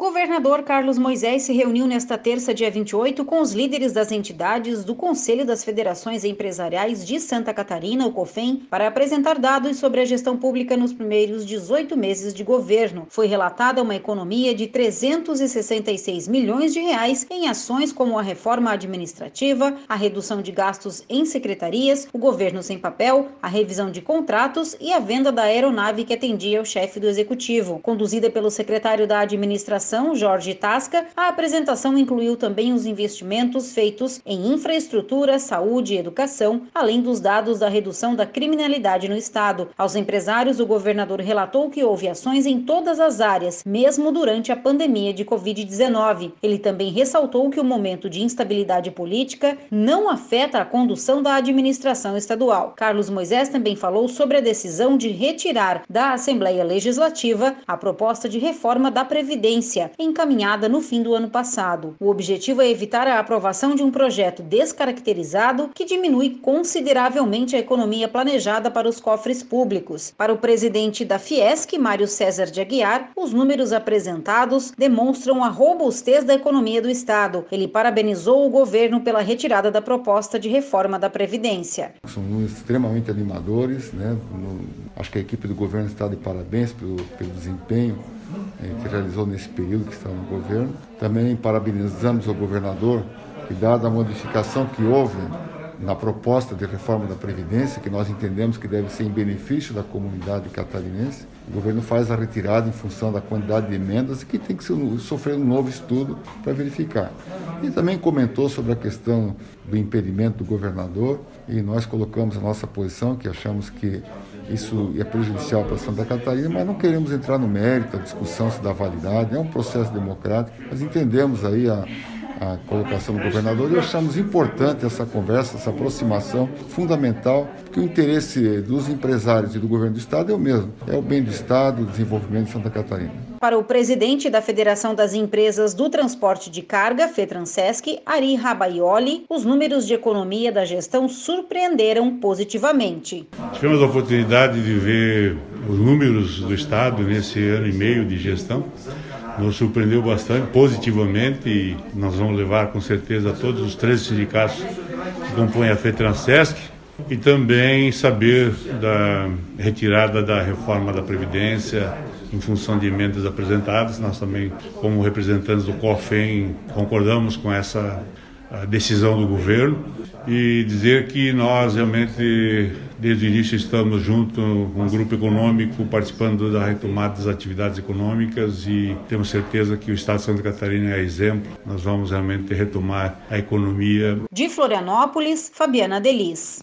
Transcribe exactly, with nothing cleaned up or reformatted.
governador Carlos Moisés se reuniu nesta terça, dia vinte e oito, com os líderes das entidades do Conselho das Federações Empresariais de Santa Catarina, o COFEM, para apresentar dados sobre a gestão pública nos primeiros dezoito meses de governo. Foi relatada uma economia de trezentos e sessenta e seis milhões de reais em ações como a reforma administrativa, a redução de gastos em secretarias, o governo sem papel, a revisão de contratos e a venda da aeronave que atendia o chefe do executivo. Conduzida pelo secretário da Administração, Jorge Tasca, a apresentação incluiu também os investimentos feitos em infraestrutura, saúde e educação, além dos dados da redução da criminalidade no estado. Aos empresários, o governador relatou que houve ações em todas as áreas, mesmo durante a pandemia de covid dezenove. Ele também ressaltou que o momento de instabilidade política não afeta a condução da administração estadual. Carlos Moisés também falou sobre a decisão de retirar da Assembleia Legislativa a proposta de reforma da Previdência, encaminhada no fim do ano passado. O objetivo é evitar a aprovação de um projeto descaracterizado que diminui consideravelmente a economia planejada para os cofres públicos. Para o presidente da Fiesc, Mário César de Aguiar, os números apresentados demonstram a robustez da economia do estado. Ele parabenizou o governo pela retirada da proposta de reforma da Previdência. São números extremamente animadores, né? Acho que a equipe do governo está de parabéns pelo, pelo desempenho que realizou nesse período que está no governo. Também parabenizamos o governador que, dada a modificação que houve na proposta de reforma da Previdência, que nós entendemos que deve ser em benefício da comunidade catarinense, o governo faz a retirada em função da quantidade de emendas que tem que sofrer um novo estudo para verificar. E também comentou sobre a questão do impedimento do governador, e nós colocamos a nossa posição, que achamos que isso é prejudicial para Santa Catarina, mas não queremos entrar no mérito, a discussão se dá validade, é um processo democrático, mas entendemos aí a a colocação do governador e achamos importante essa conversa, essa aproximação fundamental, porque o interesse dos empresários e do governo do estado é o mesmo, é o bem do estado, o desenvolvimento de Santa Catarina. Para o presidente da Federação das Empresas do Transporte de Carga, FETRANSESC, Ari Rabaioli, os números de economia da gestão surpreenderam positivamente. Tivemos a oportunidade de ver os números do estado nesse ano e meio de gestão. Nos surpreendeu bastante, positivamente, e nós vamos levar com certeza a todos os treze sindicatos que compõem a FETRANSESC e também saber da retirada da reforma da Previdência em função de emendas apresentadas. Nós também, como representantes do COFEM, concordamos com essa decisão do governo e dizer que nós realmente, desde o início, estamos junto com um grupo econômico participando da retomada das atividades econômicas e temos certeza que o estado de Santa Catarina é exemplo. Nós vamos realmente retomar a economia. De Florianópolis, Fabiana Delis.